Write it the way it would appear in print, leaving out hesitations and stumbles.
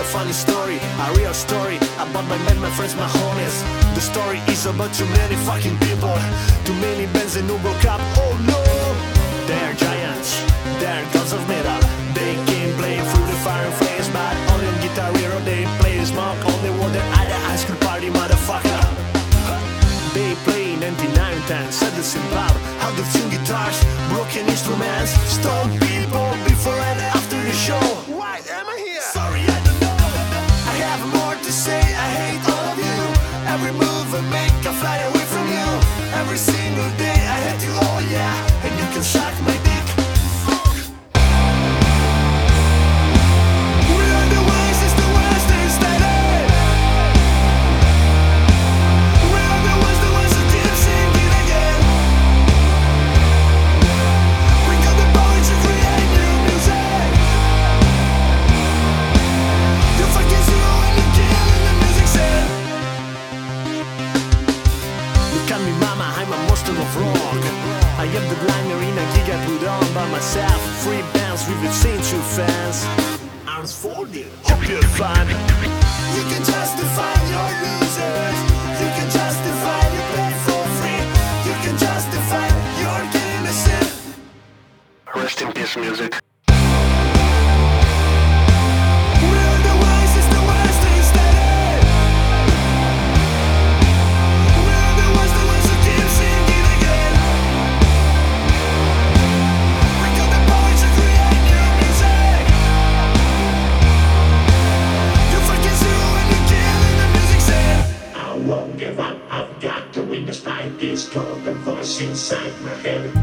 funny story, a real story about my men, my friends, my homies. The story is about too many fucking people, too many bands and who broke up. Oh no, they're giants, they're gods of metal. They came playing through the fire and flames, but only on Guitar Hero they play smoke on the water at a high school party, motherfucker. They play 9910, sadness and loud, out-of-tune guitars, broken instruments, stone people before and after the show. Why am I here? Sorry, I don't know. I have more to say, I hate all of you. Every move I make, I fly away from you. Every single day I hate you, oh yeah, and you can suck my dick. I'm a monster of rock. I am the liner in a gig I put on by myself. Free bands with its true fans. Arms folded, hope you're fun. You can justify your losers. You can justify you play for free. You can justify your game is sin. Rest in peace, music. Won't give up, I've got to win despite this cold voice inside my head.